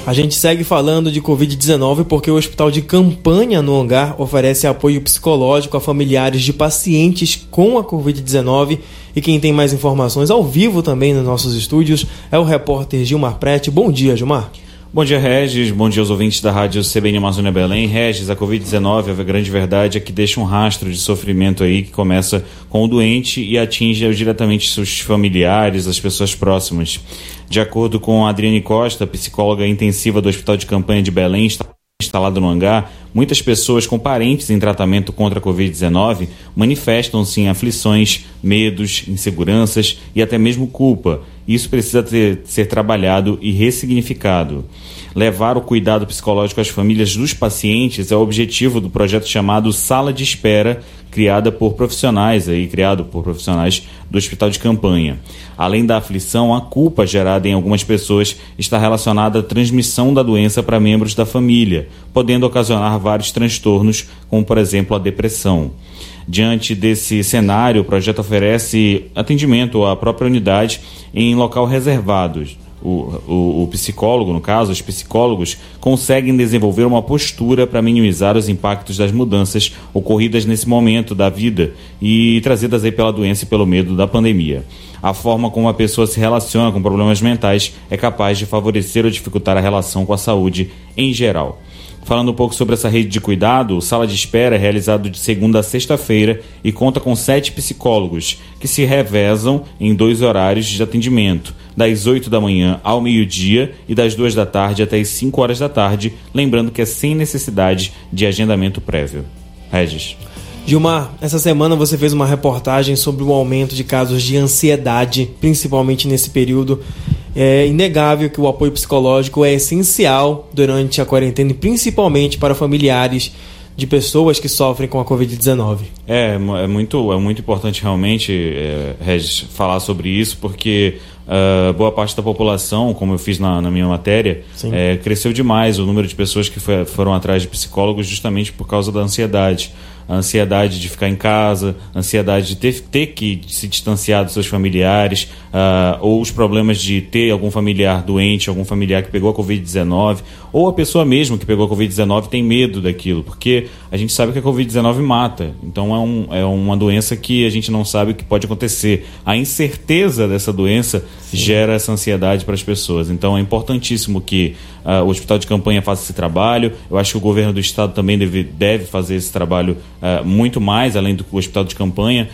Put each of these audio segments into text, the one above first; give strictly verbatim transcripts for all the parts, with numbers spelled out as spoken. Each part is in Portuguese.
A gente segue falando de covid dezenove porque o Hospital de Campanha no Hangar oferece apoio psicológico a familiares de pacientes com a covid dezenove. E quem tem mais informações ao vivo também nos nossos estúdios é o repórter Gilmar Prete. Bom dia, Gilmar. Bom dia, Regis. Bom dia aos ouvintes da rádio C B N Amazônia Belém. Regis, a covid dezenove, a grande verdade é que deixa um rastro de sofrimento aí que começa com o doente e atinge diretamente seus familiares, as pessoas próximas. De acordo com a Adriane Costa, psicóloga intensiva do Hospital de Campanha de Belém, instalado no Hangar, muitas pessoas com parentes em tratamento contra a covid dezenove manifestam-se em aflições, medos, inseguranças e até mesmo culpa. Isso precisa ter, ser trabalhado e ressignificado. Levar o cuidado psicológico às famílias dos pacientes é o objetivo do projeto chamado Sala de Espera, criada por profissionais, aí, criado por profissionais do Hospital de Campanha. Além da aflição, a culpa gerada em algumas pessoas está relacionada à transmissão da doença para membros da família, podendo ocasionar vários transtornos, como por exemplo a depressão. Diante desse cenário, o projeto oferece atendimento à própria unidade em local reservado. O, o, o psicólogo, no caso, os psicólogos conseguem desenvolver uma postura para minimizar os impactos das mudanças ocorridas nesse momento da vida e trazidas aí pela doença e pelo medo da pandemia. A forma como a pessoa se relaciona com problemas mentais é capaz de favorecer ou dificultar a relação com a saúde em geral. Falando um pouco sobre essa rede de cuidado, o Sala de Espera é realizado de segunda a sexta-feira e conta com sete psicólogos que se revezam em dois horários de atendimento, das oito da manhã ao meio-dia e das duas da tarde até as cinco horas da tarde, lembrando que é sem necessidade de agendamento prévio. Regis. Gilmar, essa semana você fez uma reportagem sobre o aumento de casos de ansiedade, principalmente nesse período. É inegável que o apoio psicológico é essencial durante a quarentena e principalmente para familiares de pessoas que sofrem com a covid dezenove. É, é, muito, é muito importante realmente, é, Regis, falar sobre isso, porque uh, boa parte da população, como eu fiz na, na minha matéria, é, cresceu demais o número de pessoas que foi, foram atrás de psicólogos justamente por causa da ansiedade. A ansiedade de ficar em casa, a ansiedade de ter, ter que se distanciar dos seus familiares, uh, ou os problemas de ter algum familiar doente, algum familiar que pegou a covid dezenove, ou a pessoa mesmo que pegou a covid dezenove tem medo daquilo, porque a gente sabe que a covid dezenove mata, então é, um, é uma doença que a gente não sabe o que pode acontecer. A incerteza dessa doença Sim. gera essa ansiedade para as pessoas, então é importantíssimo que uh, o Hospital de Campanha faça esse trabalho. Eu acho que o governo do estado também deve, deve fazer esse trabalho Uh, muito mais, além do Hospital de Campanha,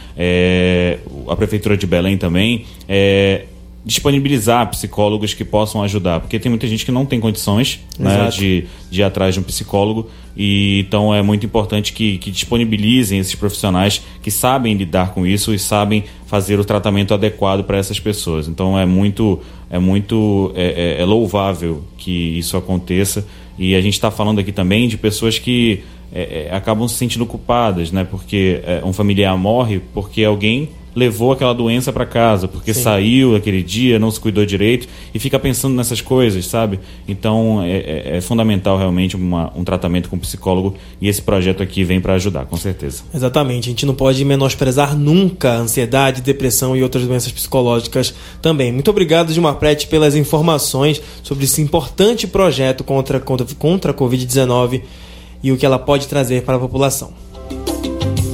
é, a Prefeitura de Belém também, é, disponibilizar psicólogos que possam ajudar, porque tem muita gente que não tem condições, né, de, de ir atrás de um psicólogo, e então é muito importante que, que disponibilizem esses profissionais que sabem lidar com isso e sabem fazer o tratamento adequado para essas pessoas. Então é muito, é muito é, é, é louvável que isso aconteça, e a gente está falando aqui também de pessoas que É, é, acabam se sentindo culpadas, né? Porque é, um familiar morre porque alguém levou aquela doença para casa, porque Sim. saiu aquele dia, não se cuidou direito e fica pensando nessas coisas, sabe? Então é, é, é fundamental realmente uma, um tratamento com psicólogo, e esse projeto aqui vem para ajudar, com certeza. Exatamente, a gente não pode menosprezar nunca a ansiedade, depressão e outras doenças psicológicas também. Muito obrigado, Gilmar Prete, pelas informações sobre esse importante projeto contra, contra, contra a covid dezenove e o que ela pode trazer para a população.